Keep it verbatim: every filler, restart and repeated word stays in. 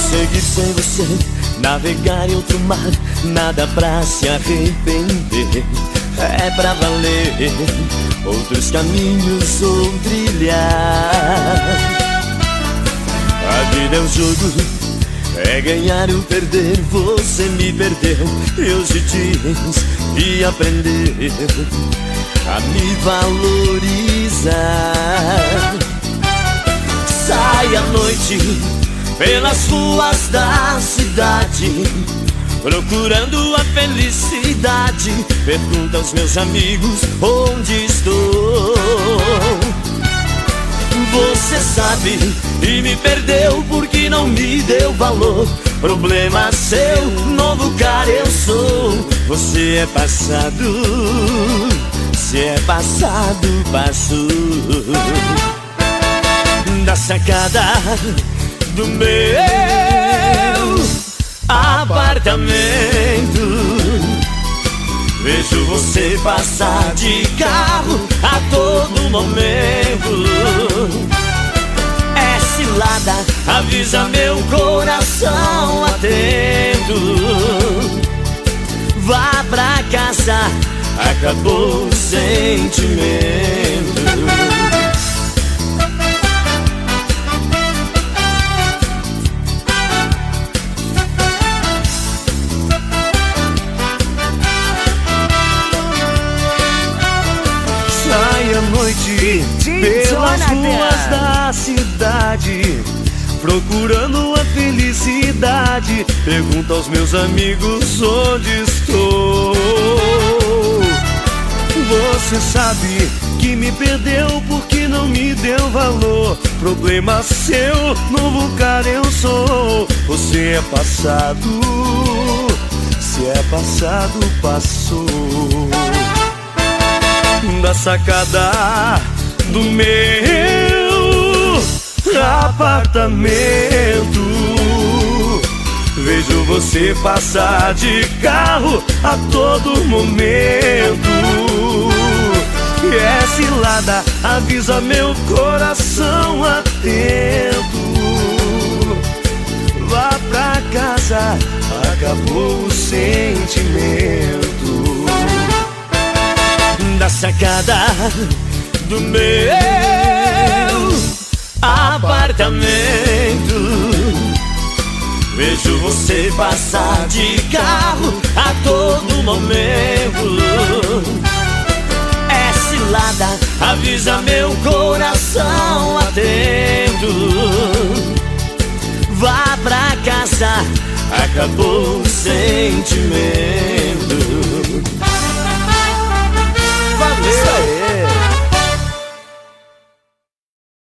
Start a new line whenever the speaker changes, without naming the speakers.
seguir sem você, navegar em outro mar, nada pra se arrepender. É pra valer, outros caminhos vou trilhar. A vida é um jogo, é ganhar ou perder. Você me perdeu e hoje diz que aprendeu a me valorizar. Sai à noite pelas ruas da cidade, procurando a felicidade. Pergunta aos meus amigos onde estou. Você sabe e me perdeu porque não me deu valor. Problema seu, novo cara eu sou. Você é passado, se é passado, passou. Da sacada do meu apartamento, vejo você passar de carro a todo momento. É cilada, avisa meu coração atento. Vá pra casa, acabou o sentimento. Sai à noite pelas ruas da cidade, procurando a felicidade. Pergunta aos meus amigos onde estou. Você sabe que me perdeu porque não me deu valor. Problema seu, novo cara eu sou. Você é passado, se é passado, passou. Da sacada do meu apartamento, vejo você passar de carro a todo momento. E é cilada, avisa meu coração atento. Vá pra casa, acabou o sentimento. Da sacada do meu apartamento, vejo você passar de carro a todo momento. É cilada, avisa meu coração atento. Vá pra casa, acabou o sentimento.